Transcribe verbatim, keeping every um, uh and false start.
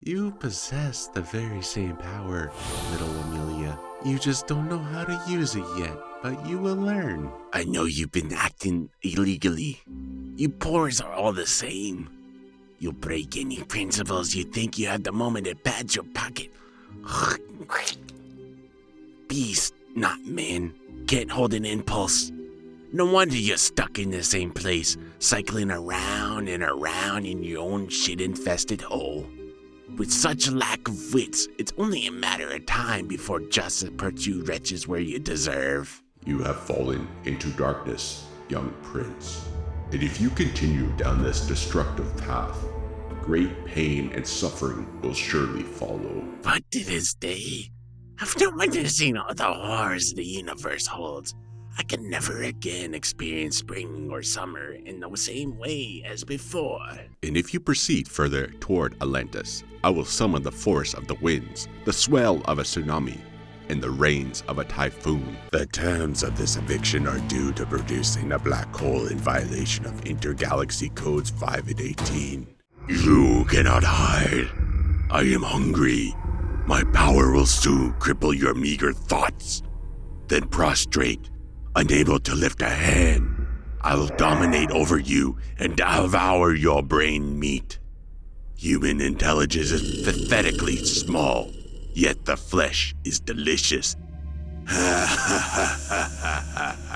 You possess the very same power, little Amelia. You just don't know how to use it yet, but you will learn. I know you've been acting illegally. You poors are all the same. You'll break any principles you think you have the moment it pads your pocket. Beast, not man. Can't hold an impulse. No wonder you're stuck in the same place, cycling around and around in your own shit-infested hole. With such lack of wits, it's only a matter of time before justice puts you wretches where you deserve. You have fallen into darkness, young prince. And if you continue down this destructive path, great pain and suffering will surely follow. But to this day, after witnessing all the horrors the universe holds, I can never again experience spring or summer in the same way as before. And if you proceed further toward Atlantis, I will summon the force of the winds, the swell of a tsunami, and the rains of a typhoon. The terms of this eviction are due to producing a black hole in violation of Intergalaxy Codes five and eighteen. You cannot hide. I am hungry. My power will soon cripple your meager thoughts. Then prostrate, unable to lift a hand, I will dominate over you and devour your brain meat. Human intelligence is pathetically small, yet the flesh is delicious. Ha ha ha ha ha.